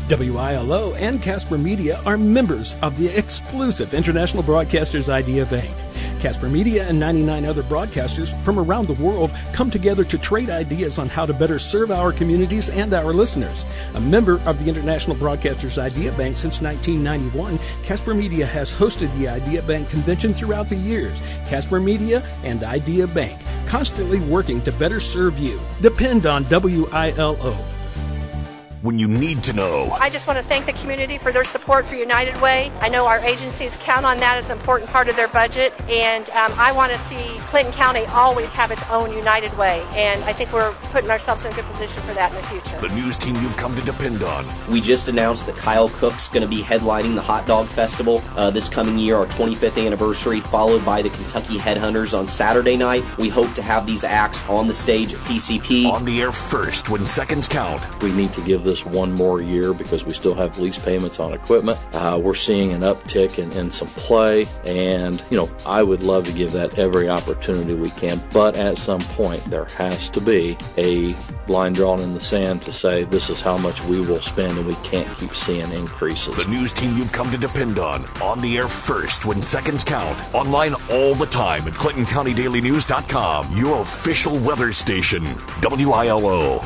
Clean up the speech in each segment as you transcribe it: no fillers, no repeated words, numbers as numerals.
WILO and Casper Media are members of the exclusive International Broadcasters Idea Bank. Casper Media and 99 other broadcasters from around the world come together to trade ideas on how to better serve our communities and our listeners. A member of the International Broadcasters Idea Bank since 1991, Casper Media has hosted the Idea Bank convention throughout the years. Casper Media and Idea Bank, constantly working to better serve you. Depend on WILO. When you need to know. I just want to thank the community for their support for United Way. I know our agencies count on that as an important part of their budget, and I want to see Clinton County always have its own United Way, and I think we're putting ourselves in a good position for that in the future. The news team you've come to depend on. We just announced that Kyle Cook's going to be headlining the Hot Dog Festival this coming year, our 25th anniversary, followed by the Kentucky Headhunters on Saturday night. We hope to have these acts on the stage at PCP. On the air first when seconds count. We need to give this one more year because we still have lease payments on equipment. We're seeing an uptick in some play, and I would love to give that every opportunity we can, but at some point there has to be a line drawn in the sand to say this is how much we will spend, and we can't keep seeing increases. The news team you've come to depend on the air first when seconds count, online all the time at ClintonCountyDailyNews.com, your official weather station. WILO.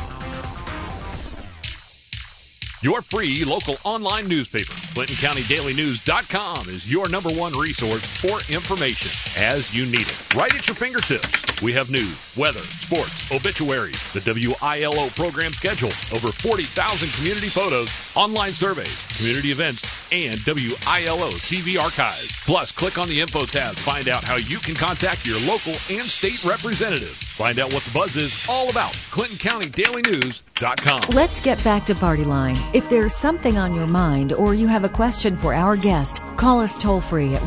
Your free local online newspaper, ClintonCountyDailyNews.com, is your number one resource for information as you need it. Right at your fingertips. We have news, weather, sports, obituaries, the WILO program schedule, over 40,000 community photos, online surveys, community events, and WILO TV archives. Plus, click on the info tab to find out how you can contact your local and state representatives. Find out what the buzz is all about. ClintonCountyDailyNews.com. Let's get back to Party Line. If there's something on your mind or you have a question for our guest, call us toll-free at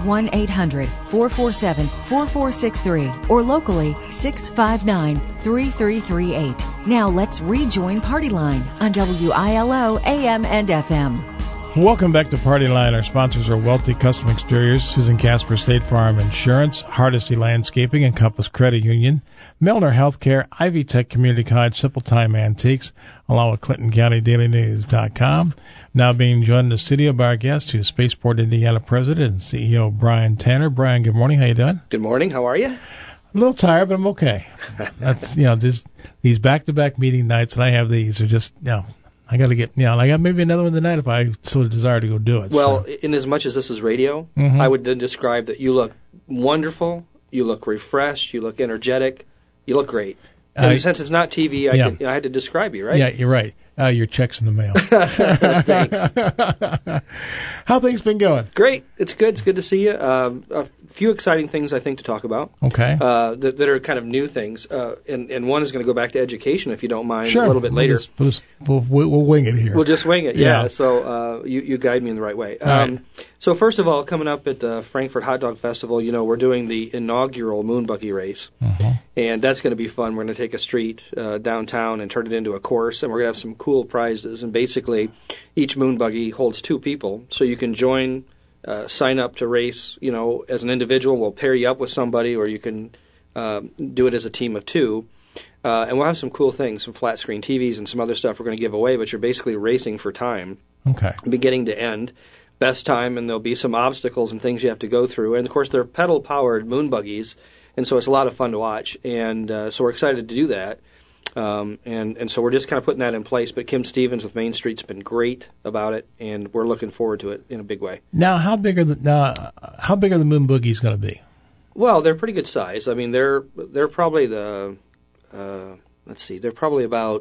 1-800-447-4463 or locally 659-3338. Now let's rejoin Party Line on WILO AM and FM. Welcome back to Party Line. Our sponsors are Welty Custom Exteriors, Susan Casper State Farm Insurance, Hardesty Landscaping, and Compass Credit Union, Milner Healthcare, Ivy Tech Community College, Simple Time Antiques, along with ClintonCountyDailyNews.com. Now being joined in the studio by our guest, who's Spaceport Indiana President and CEO Brian Tanner. Brian, good morning. How you doing? Good morning. How are you? A little tired, but I'm okay. That's just these back-to-back meeting nights, and I have these are just I got to get, I got maybe another one tonight if I so desire to go do it. Well, in as much as this is radio, I would then describe that you look wonderful, you look refreshed, you look energetic, you look great. And since it's not TV, I had to describe you, right? Yeah, you're right. Your check's in the mail. Thanks. How things been going? Great. It's good. It's good to see you. A few exciting things, I think, to talk about. Okay. That are kind of new things. And one is going to go back to education, if you don't mind, sure. A little bit later. We'll wing it here. We'll just wing it, yeah. So you guide me in the right way. Right. So first of all, coming up at the Frankfurt Hot Dog Festival, we're doing the inaugural moon buggy race. And that's going to be fun. We're going to take a street downtown and turn it into a course, and we're going to have some cool prizes. And basically, each moon buggy holds two people, so you can join, sign up to race, as an individual. We'll pair you up with somebody, or you can do it as a team of two. And we'll have some cool things, some flat screen TVs and some other stuff we're going to give away, but you're basically racing for time, beginning to end. Best time, and there'll be some obstacles and things you have to go through. And, of course, they're pedal-powered moon buggies, and so it's a lot of fun to watch. And so we're excited to do that. And so we're just kind of putting that in place. But Kim Stevens with Main Street's been great about it, and we're looking forward to it in a big way. Now, how big are the moon boogies going to be? Well, they're pretty good size. I mean, they're probably they're probably about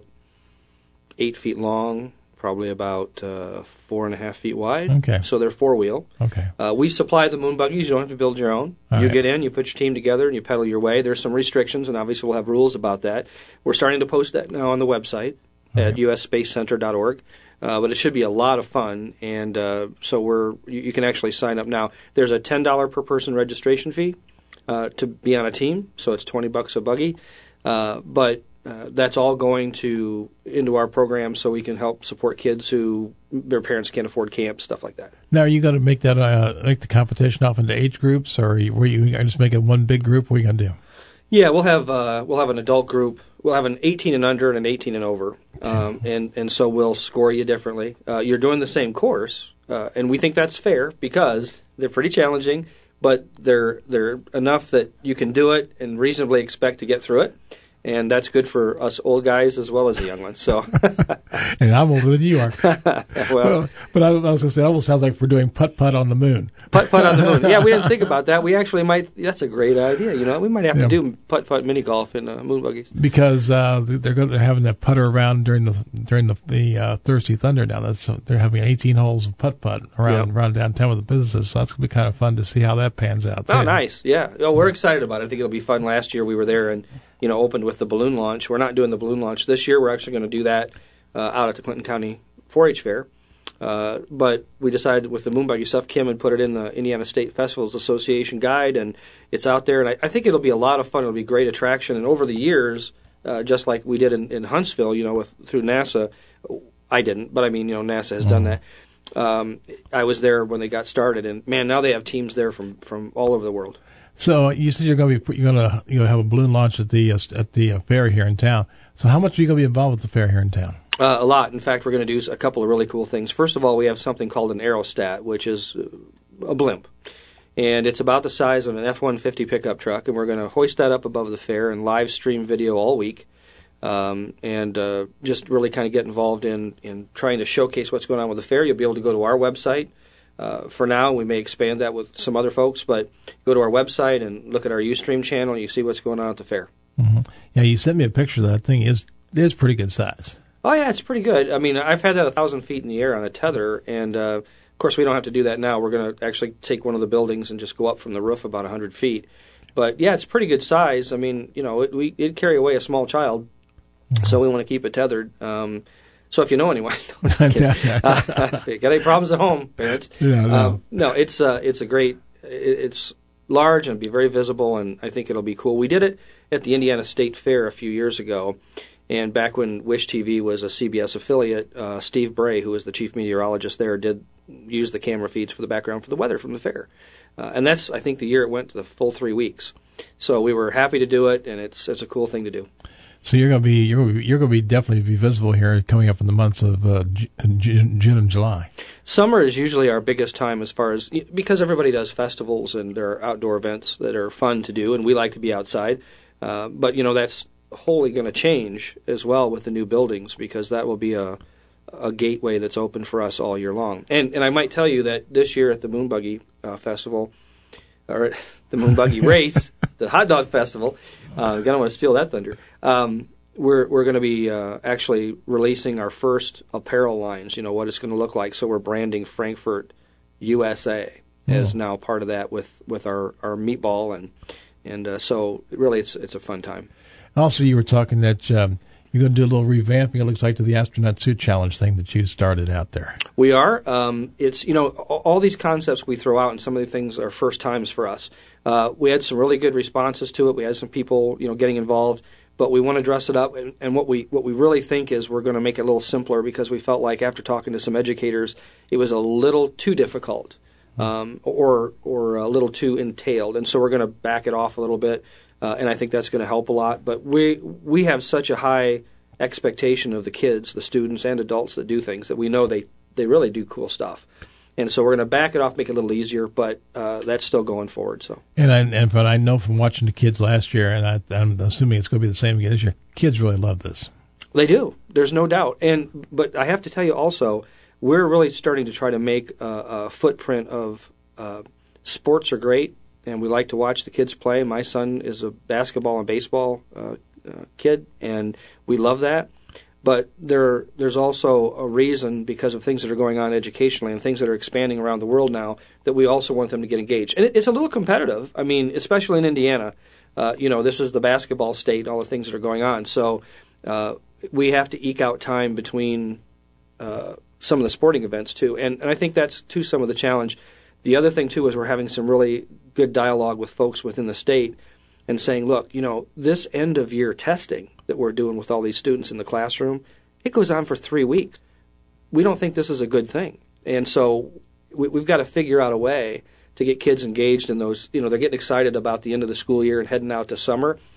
8 feet long, probably about 4.5 feet wide. Okay. So they're four-wheel. Okay. We supply the moon buggies. You don't have to build your own. You get in, you put your team together, and you pedal your way. There's some restrictions, and obviously we'll have rules about that. We're starting to post that now on the website at usspacecenter.org. But it should be a lot of fun, and so you can actually sign up now. There's a $10 per person registration fee to be on a team, so it's $20 a buggy. But that's all going into our program so we can help support kids who their parents can't afford camps, stuff like that. Now, are you going to make that make the competition off into age groups, or were you just make it one big group? What are you going to do? Yeah, we'll have an adult group we'll have an 18 and under and an 18 and over, and so we'll score you differently. You're doing the same course, and we think that's fair because they're pretty challenging, but they're enough that you can do it and reasonably expect to get through it. And that's good for us old guys as well as the young ones. So, and I'm older than you are. well, but I was going to say, it almost sounds like we're doing putt-putt on the moon. Putt-putt on the moon. Yeah, we didn't think about that. We actually might. That's a great idea. We might have to do putt-putt mini golf in moon buggies because they're having that putter around during the Thirsty Thunder now. They're having 18 holes of putt-putt around downtown with the businesses. So that's going to be kind of fun to see how that pans out. Oh, nice. Yeah. Oh, we're excited about it. I think it'll be fun. Last year we were there and opened with the balloon launch. We're not doing the balloon launch this year. We're actually going to do that out at the Clinton County 4-H Fair. But we decided with the moon buggy stuff, Kim had put it in the Indiana State Festivals Association guide, and it's out there. And I think it'll be a lot of fun. It'll be a great attraction. And over the years, just like we did in Huntsville, through NASA, I didn't, but I mean, NASA has done that. I was there when they got started, and man, now they have teams there from all over the world. So you said you're going to have a balloon launch at the fair here in town. So how much are you going to be involved with the fair here in town? A lot. In fact, we're going to do a couple of really cool things. First of all, we have something called an aerostat, which is a blimp, and it's about the size of an F-150 pickup truck. And we're going to hoist that up above the fair and live stream video all week, and just really kind of get involved in trying to showcase what's going on with the fair. You'll be able to go to our website. For now, we may expand that with some other folks, but go to our website and look at our Ustream channel, and you see what's going on at the fair. Mm-hmm. Yeah, you sent me a picture. That thing is pretty good size. Oh, yeah, it's pretty good. I mean, I've had that 1,000 feet in the air on a tether, and of course, we don't have to do that now. We're going to actually take one of the buildings and just go up from the roof about 100 feet. But, yeah, it's pretty good size. I mean, it'd carry away a small child, so we want to keep it tethered. So if you know anyone, no, just kidding. If you got any problems at home, parents? No, it's a great. It's large and it'll be very visible, and I think it'll be cool. We did it at the Indiana State Fair a few years ago, and back when Wish TV was a CBS affiliate, Steve Bray, who was the chief meteorologist there, did use the camera feeds for the background for the weather from the fair, and that's I think the year it went to the full 3 weeks. So we were happy to do it, and it's a cool thing to do. So you're going to be definitely be visible here coming up in the months of June and July. Summer is usually our biggest time as far as because everybody does festivals and there are outdoor events that are fun to do, and we like to be outside. But that's wholly going to change as well with the new buildings because that will be a gateway that's open for us all year long. And I might tell you that this year at the Moon Buggy Festival, or the Moon Buggy Race, the Hot Dog Festival. I don't want to steal that thunder. We're going to be actually releasing our first apparel lines. What it's going to look like. So we're branding Frankfurt USA as now part of that with our meatball and so really it's a fun time. Also, you were talking that you're going to do a little revamping. It looks like to the astronaut suit challenge thing that you started out there. We are. It's all these concepts we throw out, and some of the things are first times for us. We had some really good responses to it. We had some people getting involved, but we want to dress it up. And what we really think is we're going to make it a little simpler because we felt like after talking to some educators, it was a little too difficult or a little too entailed, and so we're going to back it off a little bit. And I think that's going to help a lot. But we have such a high expectation of the kids, the students and adults that do things that we know they really do cool stuff. And so we're going to back it off, make it a little easier, but that's still going forward. So. But I know from watching the kids last year, and I'm assuming it's going to be the same again this year, kids really love this. They do. There's no doubt. But I have to tell you also, we're really starting to try to make a footprint of sports are great. And we like to watch the kids play. My son is a basketball and baseball kid, and we love that. But there's also a reason, because of things that are going on educationally and things that are expanding around the world now, that we also want them to get engaged. And it's a little competitive. I mean, especially in Indiana. This is the basketball state, all the things that are going on. So we have to eke out time between some of the sporting events, too. And I think that's, too, some of the challenge. The other thing, too, is we're having some really good dialogue with folks within the state and saying, look, this end-of-year testing that we're doing with all these students in the classroom, it goes on for 3 weeks. We don't think this is a good thing. And so we've got to figure out a way to get kids engaged in those. They're getting excited about the end of the school year and heading out to summer.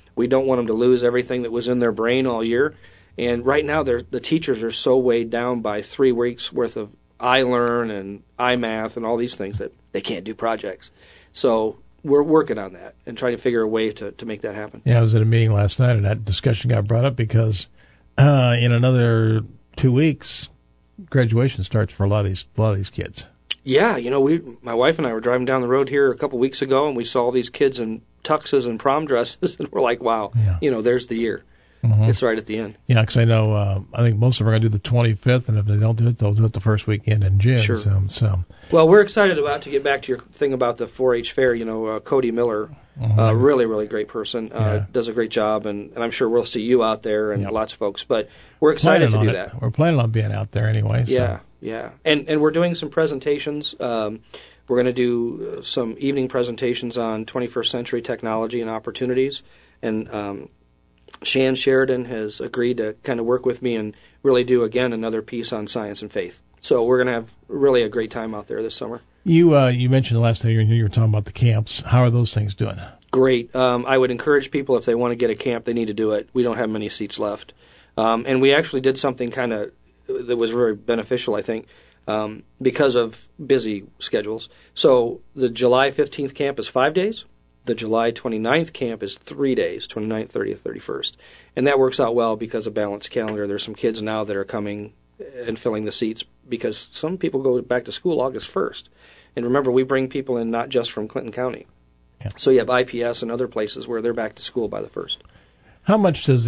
We don't want them to lose everything that was in their brain all year. And right now, the teachers are so weighed down by 3 weeks worth of iLearn and iMath and all these things that they can't do projects. So we're working on that and trying to figure a way to make that happen. Yeah, I was at a meeting last night, and that discussion got brought up because in another 2 weeks, graduation starts for a lot of these kids. Yeah, my wife and I were driving down the road here a couple weeks ago, and we saw all these kids in tuxes and prom dresses, and we're like, wow, there's the year. Mm-hmm. It's right at the end. Yeah, because I know I think most of them are going to do the 25th, and if they don't do it, they'll do it the first weekend in June. Sure. So. Well, we're excited to get back to your thing about the 4-H fair. Cody Miller, really, really great person, does a great job, and I'm sure we'll see you out there and lots of folks. But we're excited to do that. We're planning on being out there anyway. So. Yeah. And we're doing some presentations. We're going to do some evening presentations on 21st century technology and opportunities. And Shan Sheridan has agreed to kind of work with me and really do, again, another piece on science and faith. So we're going to have really a great time out there this summer. You mentioned the last time you were talking about the camps. How are those things doing? Great. I would encourage people, if they want to get a camp, they need to do it. We don't have many seats left. And we actually did something kind of that was very beneficial, I think, because of busy schedules. So the July 15th camp is 5 days. The July 29th camp is 3 days, 29th, 30th, 31st. And that works out well because of balanced calendar. There's some kids now that are coming and filling the seats because some people go back to school August 1st. And remember, we bring people in not just from Clinton County. Yeah. So you have IPS and other places where they're back to school by the 1st. How much does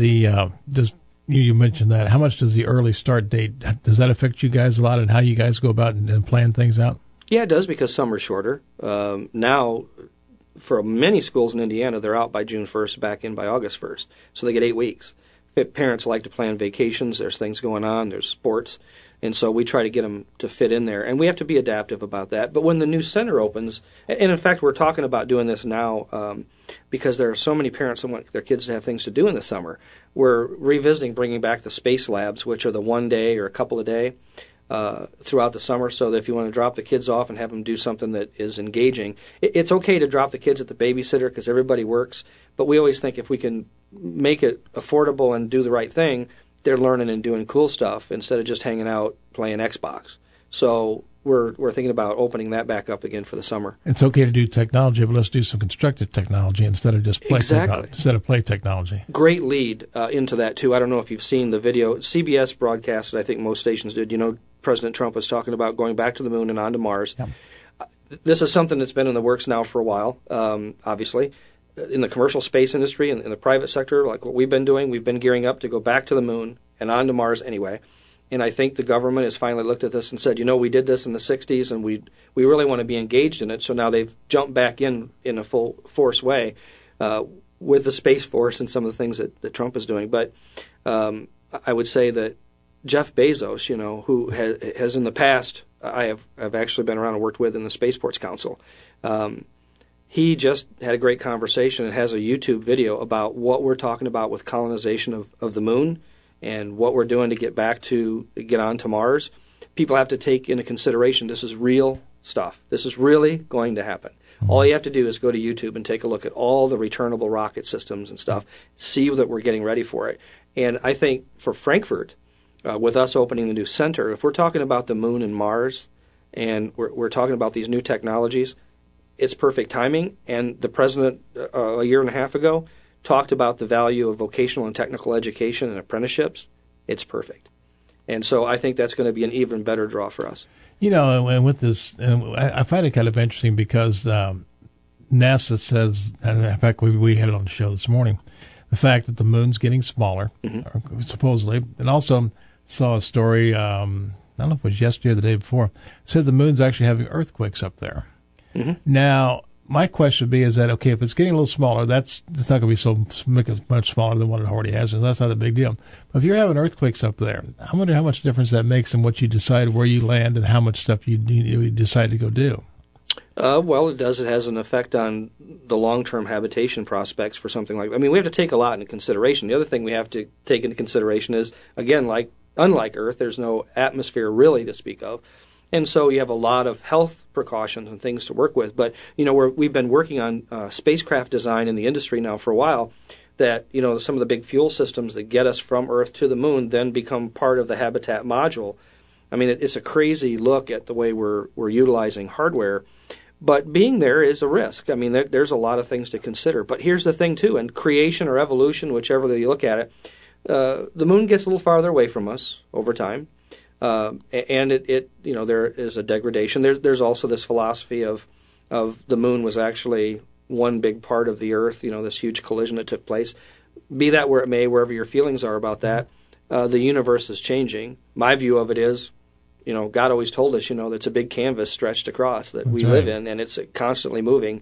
you mentioned that, how much does the early start date, does that affect you guys a lot and how you guys go about and plan things out? Yeah, it does because summer's shorter. Now, for many schools in Indiana, they're out by June 1st, back in by August 1st. So they get 8 weeks. Parents like to plan vacations. There's things going on. There's sports. And so we try to get them to fit in there. And we have to be adaptive about that. But when the new center opens, and in fact we're talking about doing this now because there are so many parents that want their kids to have things to do in the summer, we're revisiting bringing back the space labs, which are the 1 day or a couple a day throughout the summer, so that if you want to drop the kids off and have them do something that is engaging, it's okay to drop the kids at the babysitter because everybody works, but we always think if we can make it affordable and do the right thing, they're learning and doing cool stuff instead of just hanging out playing Xbox. So we're thinking about opening that back up again for the summer. It's okay to do technology, but let's do some constructive technology instead of just play technology. Great lead into that, too. I don't know if you've seen the video. CBS broadcasted, I think most stations did. President Trump was talking about going back to the moon and on to Mars. Yep. This is something that's been in the works now for a while, obviously. In the commercial space industry and in the private sector, like what we've been doing, we've been gearing up to go back to the moon and on to Mars anyway. And I think the government has finally looked at this and said, we did this in the 60s and we really want to be engaged in it. So now they've jumped back in a full force way with the Space Force and some of the things that Trump is doing. But I would say that Jeff Bezos, who has in the past, I've actually been around and worked with in the Spaceports Council, he just had a great conversation and has a YouTube video about what we're talking about with colonization of the moon and what we're doing to get on to Mars. People have to take into consideration this is real stuff. This is really going to happen. Mm-hmm. All you have to do is go to YouTube and take a look at all the returnable rocket systems and stuff, see that we're getting ready for it. And I think for Frankfurt, with us opening the new center, if we're talking about the moon and Mars and we're talking about these new technologies, it's perfect timing. And the president a year and a half ago talked about the value of vocational and technical education and apprenticeships. It's perfect. And so I think that's going to be an even better draw for us. And with this, and I find it kind of interesting because NASA says, and in fact, we had it on the show this morning, the fact that the moon's getting smaller, supposedly, and also saw a story, I don't know if it was yesterday or the day before, said the moon's actually having earthquakes up there. Mm-hmm. Now, my question would be, is that, okay, if it's getting a little smaller, it's not going to be make it much smaller than what it already has, and that's not a big deal. But if you're having earthquakes up there, I wonder how much difference that makes in what you decide where you land and how much stuff you decide to go do. Well, it does. It has an effect on the long-term habitation prospects for something like that. I mean, we have to take a lot into consideration. The other thing we have to take into consideration is, again, unlike Earth, there's no atmosphere really to speak of. And so you have a lot of health precautions and things to work with. But, we've been working on spacecraft design in the industry now for a while that, some of the big fuel systems that get us from Earth to the moon then become part of the habitat module. I mean, it's a crazy look at the way we're utilizing hardware. But being there is a risk. I mean, there's a lot of things to consider. But here's the thing, too, and creation or evolution, whichever way you look at it, the moon gets a little farther away from us over time. And there is a degradation. There's also this philosophy of the moon was actually one big part of the Earth, this huge collision that took place. Be that where it may, wherever your feelings are about that, the universe is changing. My view of it is, God always told us, it's a big canvas stretched across that we live in, and it's constantly moving.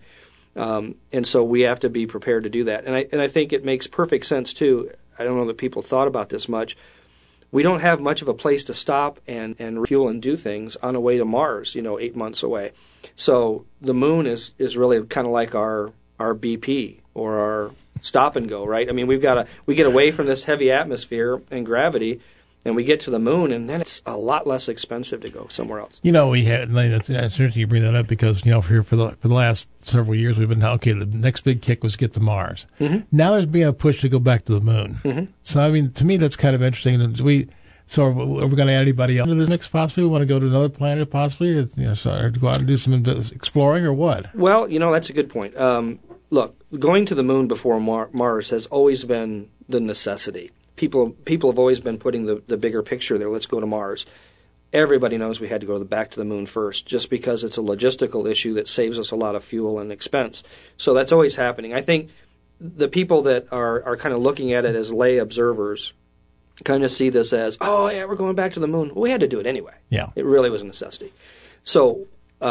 And so we have to be prepared to do that. And I think it makes perfect sense, too. I don't know that people thought about this much. We don't have much of a place to stop and refuel and do things on the way to Mars, 8 months away. So the moon is really kind of like our BP or our stop and go, right? I mean, we get away from this heavy atmosphere and gravity, and we get to the moon, and then it's a lot less expensive to go somewhere else. We had. It's interesting you bring that up because for the last several years we've been the next big kick was get to Mars. Mm-hmm. Now there's being a push to go back to the moon. Mm-hmm. So I mean, to me that's kind of interesting. So are we going to add anybody else to this next possibly? We want to go to another planet possibly, or go out and do some exploring, or what? Well, that's a good point. Look, going to the moon before Mars has always been the necessity. People have always been putting the bigger picture there. Let's go to Mars. Everybody knows we had to go back to the moon first, just because it's a logistical issue that saves us a lot of fuel and expense. So that's always happening. I think the people that are kind of looking at it as lay observers kind of see this as, oh, yeah, we're going back to the moon. Well, we had to do it anyway. Yeah. It really was a necessity. So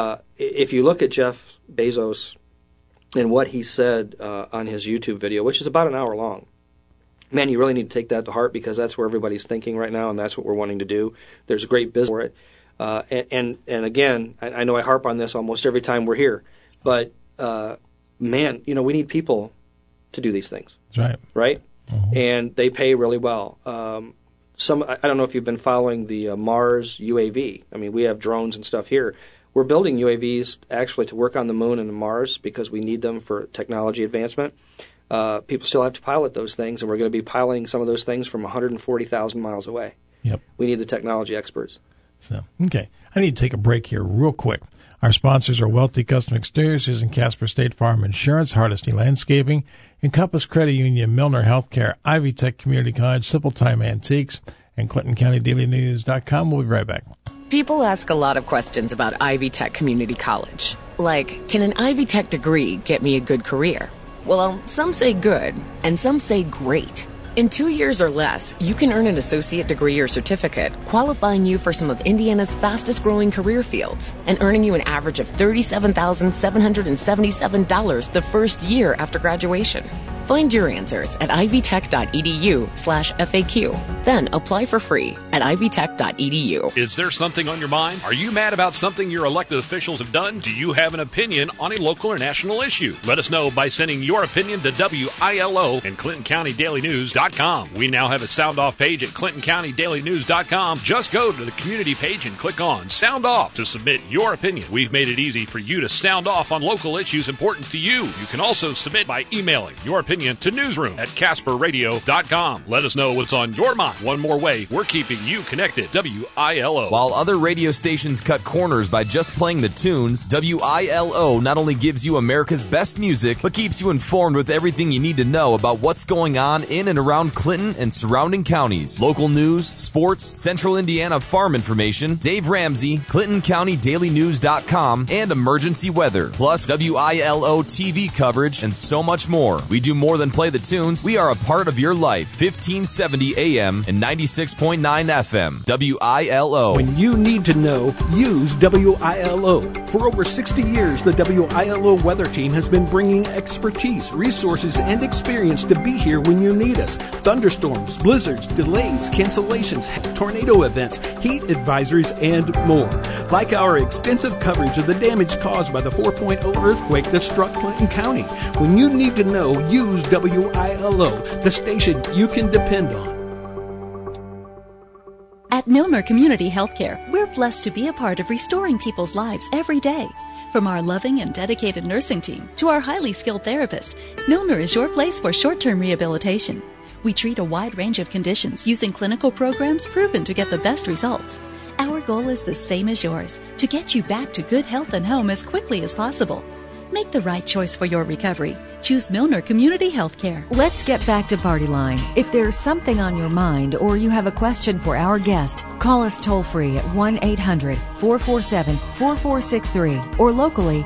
if you look at Jeff Bezos and what he said on his YouTube video, which is about an hour long, man, you really need to take that to heart because that's where everybody's thinking right now, and that's what we're wanting to do. There's a great business for it. And again, I know I harp on this almost every time we're here, but, man, we need people to do these things. That's right. Right? Mm-hmm. And they pay really well. I don't know if you've been following the Mars UAV. I mean, we have drones and stuff here. We're building UAVs actually to work on the moon and Mars because we need them for technology advancement. People still have to pilot those things, and we're going to be piloting some of those things from 140,000 miles away. Yep. We need the technology experts. So, okay. I need to take a break here real quick. Our sponsors are Welty Custom Exteriors, Susan Casper State Farm Insurance, Hardesty Landscaping, Encompass Credit Union, Milner Healthcare, Ivy Tech Community College, Simple Time Antiques, and ClintonCountyDailyNews.com. We'll be right back. People ask a lot of questions about Ivy Tech Community College. Like, can an Ivy Tech degree get me a good career? Well, some say good, and some say great. In 2 years or less, you can earn an associate degree or certificate, qualifying you for some of Indiana's fastest-growing career fields, and earning you an average of $37,777 the first year after graduation. Find your answers at ivytech.edu/FAQ. Then apply for free at ivytech.edu. Is there something on your mind? Are you mad about something your elected officials have done? Do you have an opinion on a local or national issue? Let us know by sending your opinion to WILO and ClintonCountyDailyNews.com. We now have a Sound Off page at ClintonCountyDailyNews.com. Just go to the community page and click on Sound Off to submit your opinion. We've made it easy for you to sound off on local issues important to you. You can also submit by emailing your opinion to newsroom@CasperRadio.com. Let us know what's on your mind. One more way we're keeping you connected. WILO. While other radio stations cut corners by just playing the tunes, WILO not only gives you America's best music, but keeps you informed with everything you need to know about what's going on in and around Clinton and surrounding counties. Local news, sports, Central Indiana farm information, Dave Ramsey, ClintonCountyDailyNews.com, and emergency weather, plus WILO TV coverage and so much more. We do more than play the tunes. We are a part of your life. 1570 AM and 96.9 FM. WILO. When you need to know, use WILO. For over 60 years, the WILO weather team has been bringing expertise, resources, and experience to be here when you need us. Thunderstorms, blizzards, delays, cancellations, tornado events, heat advisories, and more. Like our extensive coverage of the damage caused by the 4.0 earthquake that struck Clinton County. When you need to know, use WILO, the station you can depend on. At Milner Community Healthcare, we're blessed to be a part of restoring people's lives every day. From our loving and dedicated nursing team to our highly skilled therapist, Milner is your place for short-term rehabilitation. We treat a wide range of conditions using clinical programs proven to get the best results. Our goal is the same as yours, to get you back to good health and home as quickly as possible. Make the right choice for your recovery. Choose Milner Community Healthcare. Let's get back to Party Line. If there's something on your mind or you have a question for our guest, call us toll-free at 1-800-447-4463 or locally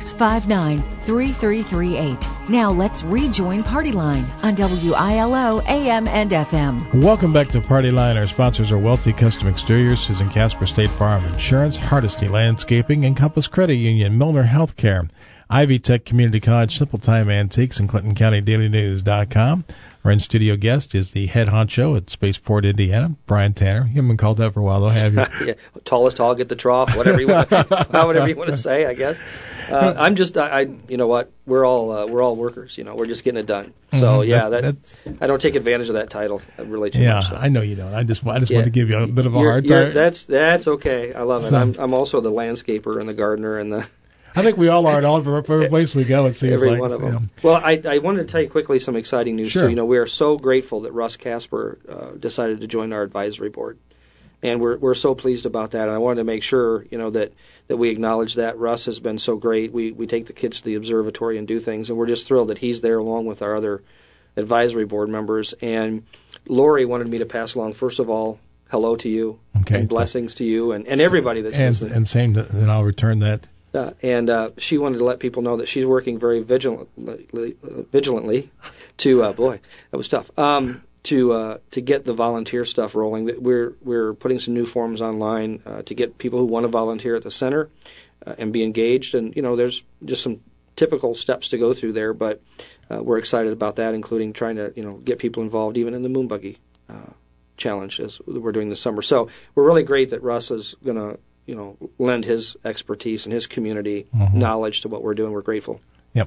659-3338. Now let's rejoin Party Line on WILO AM and FM. Welcome back to Party Line. Our sponsors are Welty Custom Exteriors, Susan Casper State Farm Insurance, Hardesty Landscaping, Encompass Credit Union, Milner Healthcare, Ivy Tech Community College, Simple Time Antiques, and ClintonCountyDailyNews.com. Our in-studio guest is the head honcho at Spaceport, Indiana, Brian Tanner. You haven't been called that for a while, though, have you? Yeah, tallest hog at the trough, whatever you want to say, I guess. I'm just, you know what? We're all workers. You know, we're just getting it done. So I don't take advantage of that title really too much. So. I know you don't. I just want to give you a bit of a hard time. That's okay. I love it. I'm also the landscaper and the gardener and the. I think we all are at every place we go. It seems every like one of them. Well, I wanted to tell you quickly some exciting news too. You know, we are so grateful that Russ Casper decided to join our advisory board, and we're so pleased about that. And I wanted to make sure that we acknowledge that Russ has been so great. We take the kids to the observatory and do things, and we're just thrilled that he's there along with our other advisory board members. And Lori wanted me to pass along, first of all, hello to you and blessings to you and everybody that's listening. And same, then I'll return that. And she wanted to let people know that she's working very vigilantly to boy, that was tough. To get the volunteer stuff rolling. That we're putting some new forms online to get people who want to volunteer at the center and be engaged. And there's just some typical steps to go through there, but we're excited about that, including trying to get people involved even in the moon buggy challenge as we're doing this summer. So we're really great that Russ is going to lend his expertise and his community knowledge to what we're doing. We're grateful. Yep.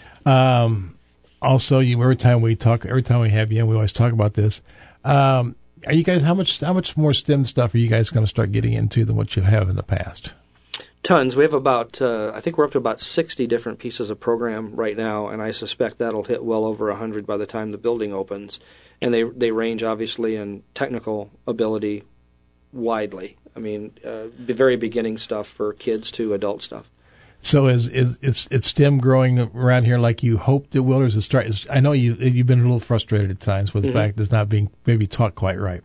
Also, every time we have you, and we always talk about this. Are you guys how much more STEM stuff are you guys going to start getting into than what you have in the past? Tons. We have about I think we're up to about 60 different pieces of program right now, and I suspect that'll hit well over 100 by the time the building opens. And they range obviously in technical ability widely. I mean, the very beginning stuff for kids to adult stuff. So is STEM growing around here like you hoped it will, or is it start? I know you've been a little frustrated at times with the fact that it's not being maybe taught quite right.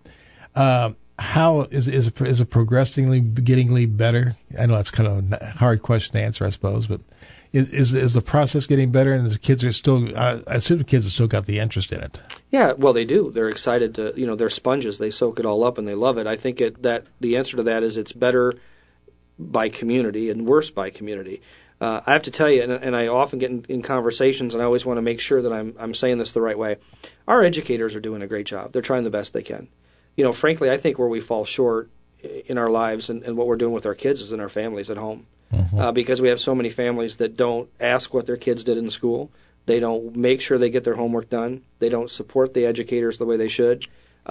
How is it progressively getting better? I know that's kind of a hard question to answer, I suppose, but is the process getting better? And the kids are still, I assume the kids have still got the interest in it. Yeah, well, they do. They're excited to, they're sponges. They soak it all up and they love it. I think that the answer to that is it's better by community and worse by community. I have to tell you, and I often get in conversations, and I always want to make sure that I'm saying this the right way. Our educators are doing a great job. They're trying the best they can. Frankly, I think where we fall short in our lives and what we're doing with our kids is in our families at home. Because we have so many families that don't ask what their kids did in school. They don't make sure they get their homework done. They don't support the educators the way they should.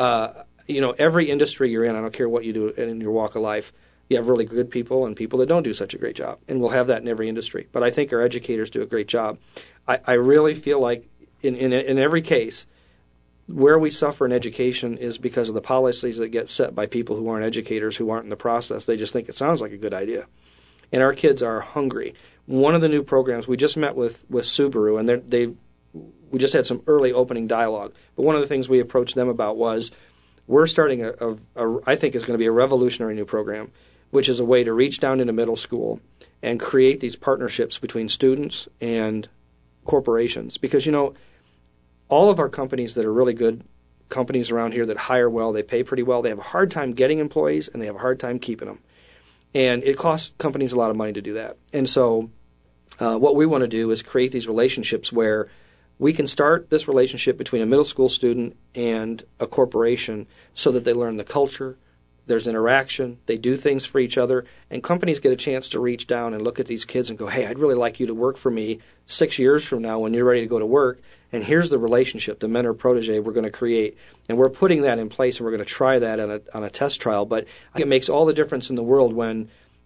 Every industry you're in, I don't care what you do in your walk of life, you have really good people and people that don't do such a great job. And we'll have that in every industry. But I think our educators do a great job. I really feel like in every case, where we suffer in education is because of the policies that get set by people who aren't educators, who aren't in the process. They just think it sounds like a good idea. And our kids are hungry. One of the new programs, we just met with Subaru, and we just had some early opening dialogue. But one of the things we approached them about was we're starting I think is going to be a revolutionary new program, which is a way to reach down into middle school and create these partnerships between students and corporations. Because, all of our companies that are really good companies around here that hire well, they pay pretty well, they have a hard time getting employees, and they have a hard time keeping them. And it costs companies a lot of money to do that. And so what we want to do is create these relationships where we can start this relationship between a middle school student and a corporation so that they learn the culture, there's interaction, they do things for each other, and companies get a chance to reach down and look at these kids and go, hey, I'd really like you to work for me 6 years from now when you're ready to go to work, and here's the relationship, the mentor-protege we're going to create. And we're putting that in place, and we're going to try that on a test trial. But it makes all the difference in the world when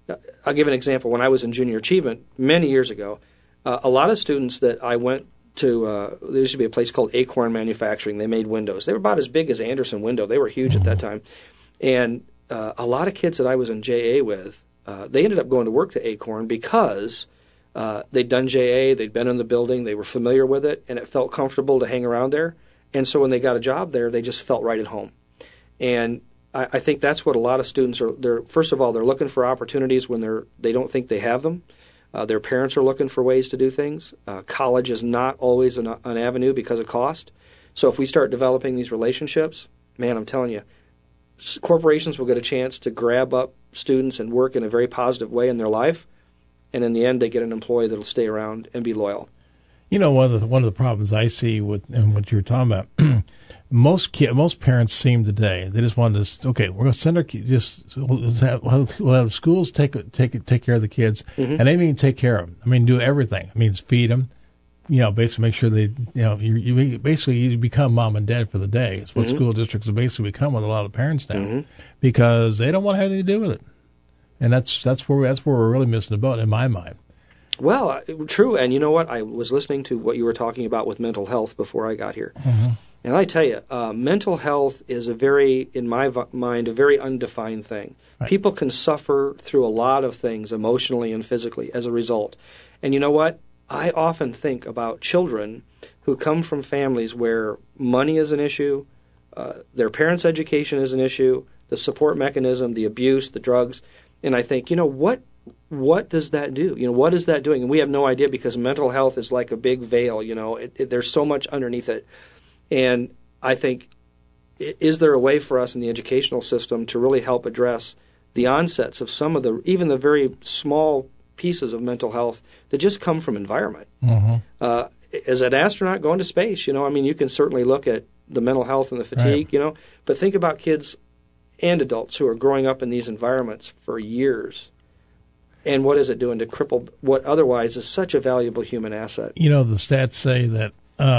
I'll give an example. When I was in junior achievement many years ago, a lot of students that I went to, there used to be a place called Acorn Manufacturing. They made windows. They were about as big as Anderson Window. They were huge at that time. And a lot of kids that I was in JA with, they ended up going to work to Acorn because they'd done JA, they'd been in the building, they were familiar with it, and it felt comfortable to hang around there. And so when they got a job there, they just felt right at home. And I think that's what a lot of students are. First of all, they're looking for opportunities when they don't think they have them. Their parents are looking for ways to do things. College is not always an avenue because of cost. So if we start developing these relationships, man, I'm telling you, corporations will get a chance to grab up students and work in a very positive way in their life. And in the end, they get an employee that will stay around and be loyal. You know, one of the problems I see with and what you were talking about, most parents seem today, they just want to, okay, we're going to send our kids, we'll have the schools take care of the kids, and they mean take care of them. I mean, do everything. It means feed them, basically make sure they, you become mom and dad for the day. It's what school districts have basically become with a lot of parents now, because they don't want to have anything to do with it. And that's where we're really missing the boat in my mind. Well, true. And you know what? I was listening to what you were talking about with mental health before I got here. And I tell you, mental health is in my mind, a very undefined thing. Right. People can suffer through a lot of things emotionally and physically as a result. And you know what? I often think about children who come from families where money is an issue, their parents' education is an issue, the support mechanism, the abuse, the drugs. And I think, what does that do? What is that doing? And we have no idea because mental health is like a big veil. There's so much underneath it. And I think, is there a way for us in the educational system to really help address the onsets of some of even the very small pieces of mental health that just come from environment? As an astronaut going to space, you can certainly look at the mental health and the fatigue, right. But think about kids and adults who are growing up in these environments for years. And what is it doing to cripple what otherwise is such a valuable human asset? The stats say that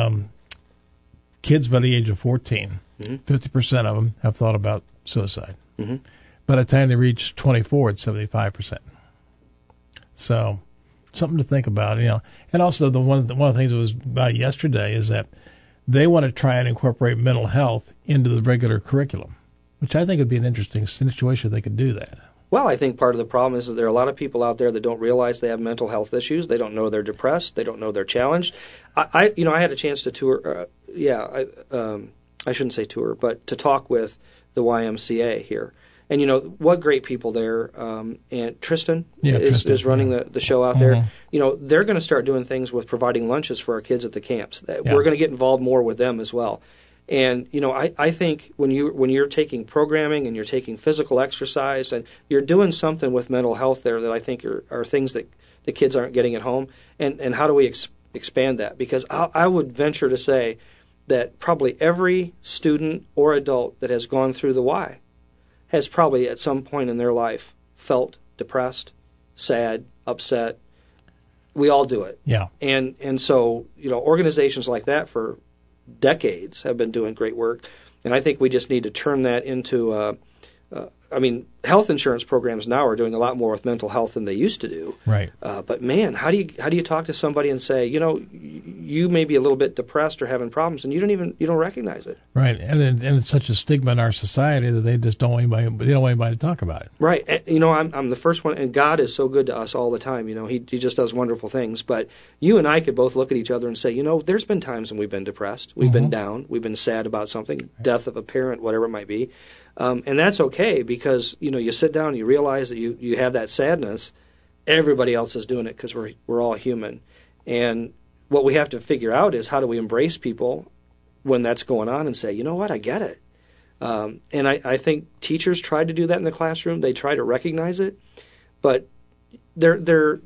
kids by the age of 14, 50% of them have thought about suicide. By the time they reach 24, it's 75%. So something to think about, And also one of the things that was about yesterday is that they want to try and incorporate mental health into the regular curriculum, which I think would be an interesting situation if they could do that. Well, I think part of the problem is that there are a lot of people out there that don't realize they have mental health issues. They don't know they're depressed. They don't know they're challenged. I had a chance to tour. I shouldn't say tour, but to talk with the YMCA here. And what great people there. And Tristan is running the show out there. They're going to start doing things with providing lunches for our kids at the camps. We're going to get involved more with them as well. And I think when you're taking programming and you're taking physical exercise and you're doing something with mental health there that I think are things that the kids aren't getting at home, and how do we expand that? Because I would venture to say that probably every student or adult that has gone through the Y has probably at some point in their life felt depressed, sad, upset. We all do it. Yeah. And so organizations like that for decades have been doing great work, and I think we just need to turn that into health insurance programs now are doing a lot more with mental health than they used to do. Right. But man, how do you talk to somebody and say, you may be a little bit depressed or having problems, and you don't recognize it. Right. And it's such a stigma in our society that they just don't want anybody to talk about it. Right. And, I'm the first one, and God is so good to us all the time. He just does wonderful things. But you and I could both look at each other and say, there's been times when we've been depressed, we've been down, we've been sad about something, death of a parent, whatever it might be. And that's okay because, you sit down and you realize that you have that sadness. Everybody else is doing it because we're all human. And what we have to figure out is how do we embrace people when that's going on and say, you know what, I get it. And I think teachers try to do that in the classroom. They try to recognize it. But their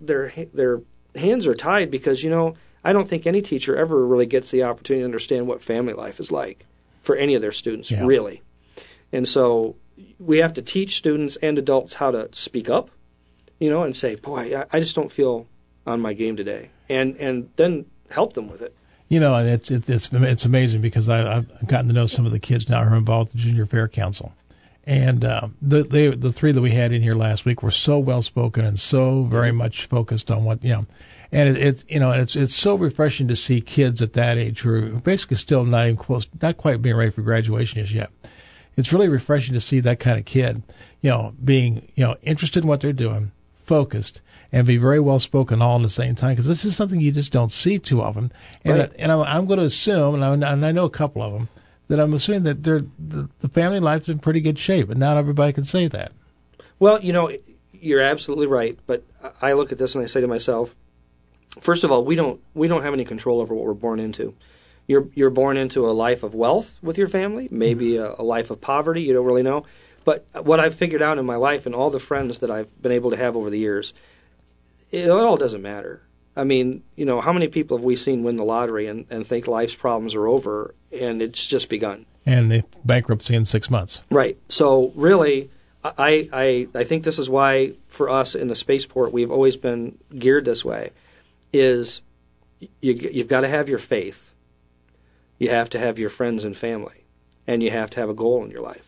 hands are tied because, I don't think any teacher ever really gets the opportunity to understand what family life is like for any of their students, really. And so we have to teach students and adults how to speak up, and say, boy, I just don't feel on my game today. And then help them with it. And it's amazing because I've gotten to know some of the kids now who are involved with the Junior Fair Council. And the three that we had in here last week were so well spoken and so very much focused on what and it's so refreshing to see kids at that age who are basically still not quite being ready for graduation just yet. It's really refreshing to see that kind of kid, being interested in what they're doing, focused, and be very well spoken all at the same time, because this is something you just don't see too often. And Right. I'm going to assume, and I know a couple of them, that I'm assuming that the family life's in pretty good shape, and not everybody can say that. Well, you're absolutely right, but I look at this and I say to myself, first of all, we don't have any control over what we're born into. You're born into a life of wealth with your family, maybe a life of poverty, you don't really know. But what I've figured out in my life and all the friends that I've been able to have over the years, it all doesn't matter. I mean, how many people have we seen win the lottery and think life's problems are over and it's just begun? And the bankruptcy in 6 months. Right. So really, I think this is why for us in the spaceport we've always been geared this way, is you've got to have your faith. You have to have your friends and family. And you have to have a goal in your life.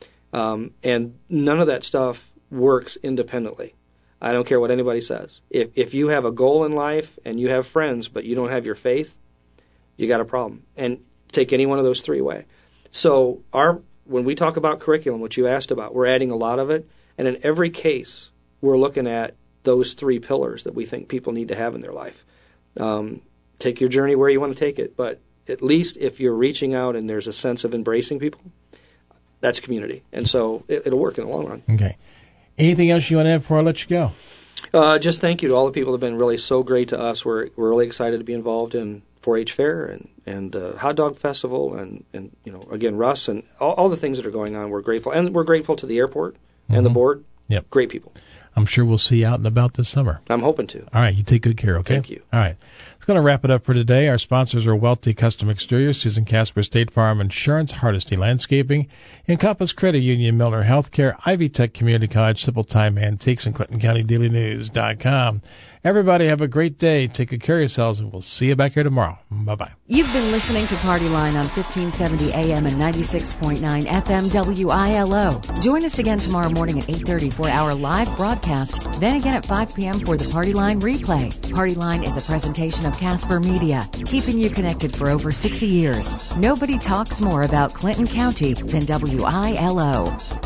And none of that stuff works independently. I don't care what anybody says. If you have a goal in life and you have friends but you don't have your faith, you got a problem. And take any one of those three away. So when we talk about curriculum, which you asked about, we're adding a lot of it. And in every case, we're looking at those three pillars that we think people need to have in their life. Take your journey where you want to take it, but at least if you're reaching out and there's a sense of embracing people, that's community. And so it'll work in the long run. Okay. Anything else you want to add before I let you go? Just thank you to all the people that have been really so great to us. We're really excited to be involved in 4-H Fair and Hot Dog Festival and again, Russ and all the things that are going on. We're grateful. And we're grateful to the airport and the board. Yep. Great people. I'm sure we'll see you out and about this summer. I'm hoping to. All right. You take good care, okay? Thank you. All right. It's going to wrap it up for today. Our sponsors are Welty Custom Exteriors, Susan Casper State Farm Insurance, Hardesty Landscaping, Encompass Credit Union, Milner Healthcare, Ivy Tech Community College, Simple Time Antiques, and ClintonCountyDailyNews.com. Everybody have a great day. Take good care of yourselves, and we'll see you back here tomorrow. Bye-bye. You've been listening to Party Line on 1570 AM and 96.9 FM WILO. Join us again tomorrow morning at 8:30 for our live broadcast. Then again at 5 p.m. for the Party Line replay. Party Line is a presentation of Casper Media, keeping you connected for over 60 years. Nobody talks more about Clinton County than WILO.